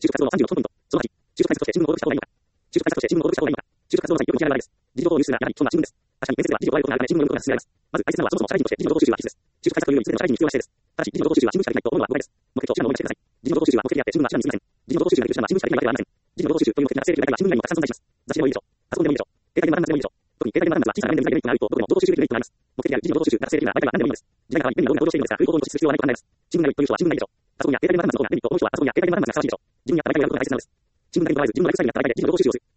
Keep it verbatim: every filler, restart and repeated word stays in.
就職活動のさんじゅうよんポイント。そのはち、就職対策として自分を登録した方がいいのか。就職対策として自分を登録した方がいいのか。就職活動の際によく聞かれる話です。議事情報を入手するのはやはり基本は自分です。確かに面接では議事を加えることがあるため自分の読むことが進められます。まず大切なのはそもそも社会人として議事情報収集は必須です。就職対策というより全ての社会人に必要な姿勢です。ただし議事情報収集は新聞しかできないと思うのは誤解です。目的と手段を明確にしてください。議事情報収集は目的であって自分は手段に過ぎません。議事情報収集ができる手段は新聞しかできないわけではありません。議事情報収集という目的が達成できるだけは新聞以外にもたくさん存在します。雑誌でもいいでしょう。パソコンでもいいでしょう。携帯でも何でもいいでしょう。特に携帯で学んだは小さな面で見られるメリットがあるとどこでも情報収集できるメリットがあります。目的である議事情報収集が達成できるなら相手が何でもいいです。時代が変わり便利な動画をしているのですが、空港に固執する必要はないと考えます。新聞が良いという人は新聞がいいでしょう。パソコンや携帯で学んだことがメリットを思う人はパソコンや携帯で学んだがふさわしいでしょう。自分に合った媒体を選ぶのが大切なのです。新聞がいい場合は自分のライフスタイルに合った媒体で議事情報収集をする。